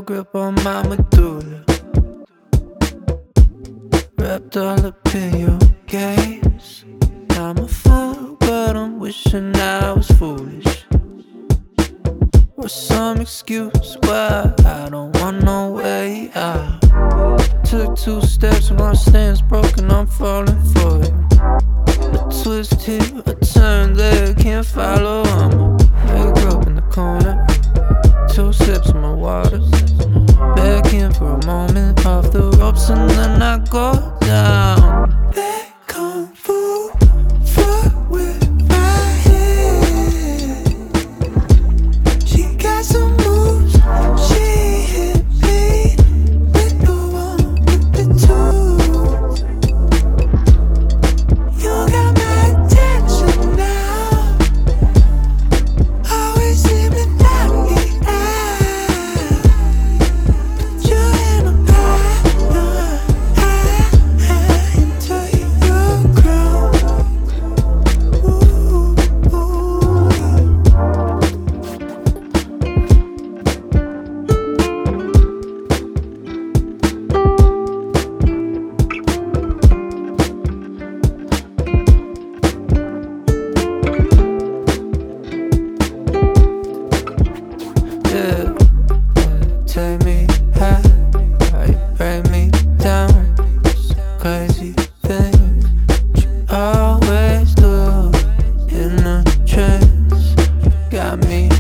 grip on my medulla, wrapped all up in your gaze. I'm a fool, but I'm wishing I was foolish, or some excuse why I don't want no way out. Took 2 steps and my stance broken, I'm falling for it. A twist here, a turn there, can't follow. I'ma wake up in the corner, 2 sips of my water, back in for a moment, off the ropes and then I go down. That kung fu fuck with my head. She got some moves, she hit me with the 1, with the 2. You got my attention now, always seem to knock me out. Put your hand on high into your crown. Yeah, take me high, you break me down. Crazy thing you always do in a trance. Got me